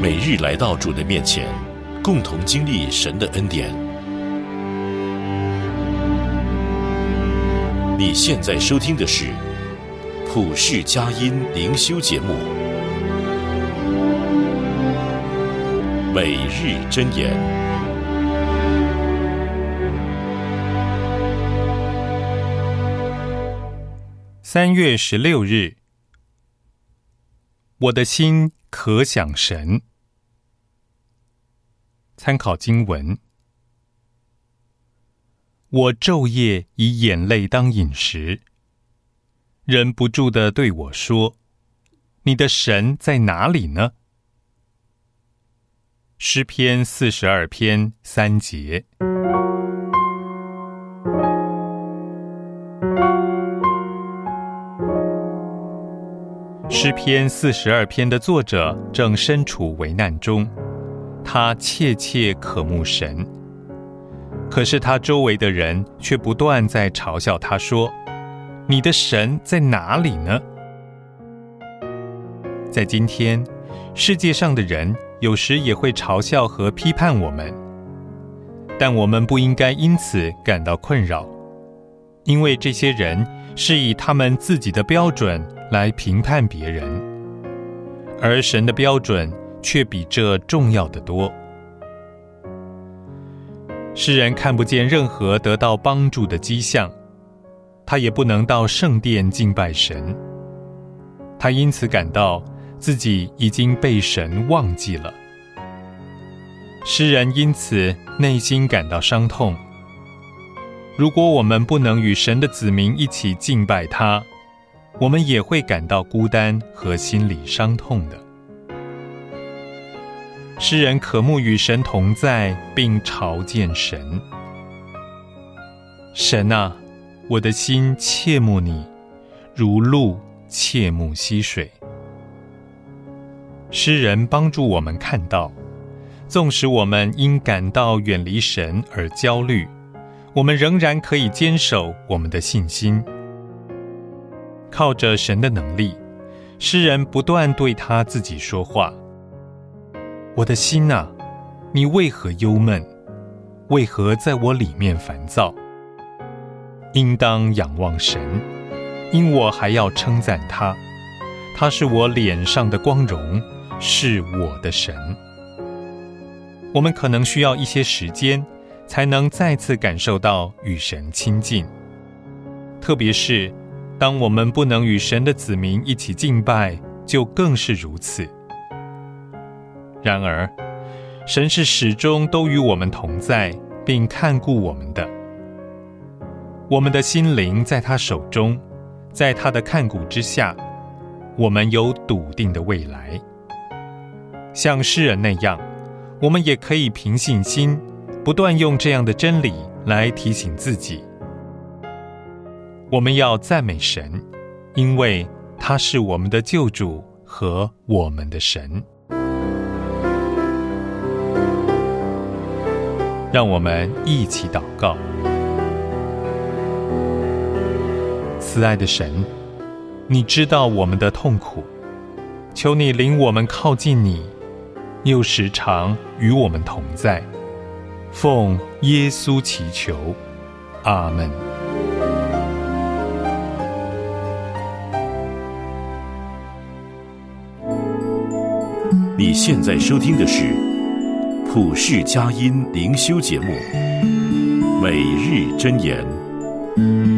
每日来到主的面前，共同经历神的恩典。你现在收听的是普世佳音灵修节目，每日箴言。 3月16日，我的心可想神。参考经文：我昼夜以眼泪当饮食，人不住地对我说：你的神在哪里呢？诗篇42篇3节。诗篇42篇的作者正身处危难中，他切切渴慕神，可是他周围的人却不断在嘲笑他说：你的神在哪里呢？在今天，世界上的人有时也会嘲笑和批判我们，但我们不应该因此感到困扰，因为这些人是以他们自己的标准来评判别人，而神的标准却比这重要得多。诗人看不见任何得到帮助的迹象，他也不能到圣殿敬拜神，他因此感到自己已经被神忘记了。诗人因此内心感到伤痛。如果我们不能与神的子民一起敬拜他，我们也会感到孤单和心里伤痛的。诗人渴慕与神同在，并朝见神。神啊，我的心切慕你，如鹿切慕溪水。诗人帮助我们看到，纵使我们因感到远离神而焦虑，我们仍然可以坚守我们的信心。靠着神的能力，诗人不断对他自己说话：我的心啊，你为何忧闷？为何在我里面烦躁？应当仰望神，因我还要称赞他。他是我脸上的光荣，是我的神。我们可能需要一些时间，才能再次感受到与神亲近，特别是当我们不能与神的子民一起敬拜，就更是如此。然而，神是始终都与我们同在，并看顾我们的。我们的心灵在他手中，在他的看顾之下，我们有笃定的未来。像诗人那样，我们也可以凭信心，不断用这样的真理来提醒自己。我们要赞美神，因为他是我们的救主和我们的神。让我们一起祷告。慈爱的神，你知道我们的痛苦，求你领我们靠近你，又时常与我们同在。奉耶稣祈求，阿们。 你现在收听的是普世佳音灵修节目，每日箴言。